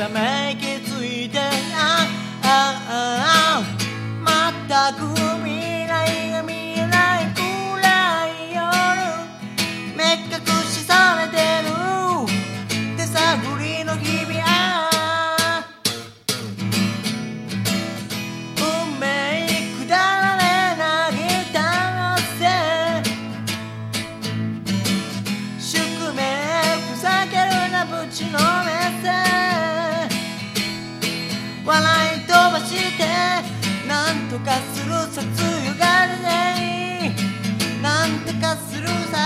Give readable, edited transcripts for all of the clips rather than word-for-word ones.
ため息ついてまったく未来が見えない暗い夜目隠しされてる手探りの日々運命くだらねなギターせ宿命ふざけるなぶちのめせ笑い飛ばしてなんとかするさ強がりでなんとかするさ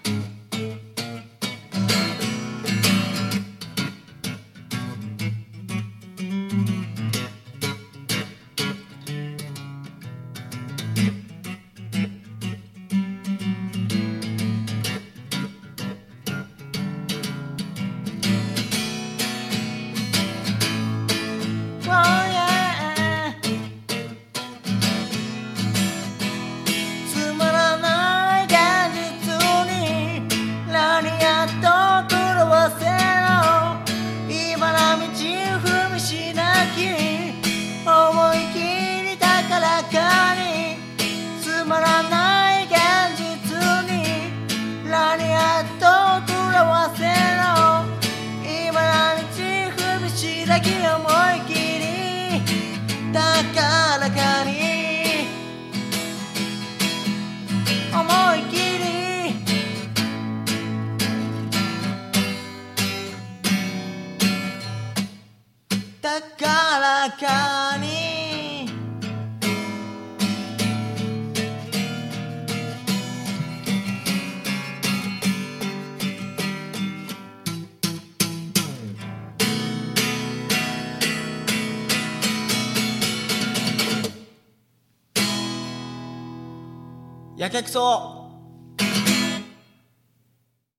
思い切り高らかにつまらない現実に何やっと狂わせろ今の道踏みしだけ思い切り高らかに思い切り高らかにやけくそ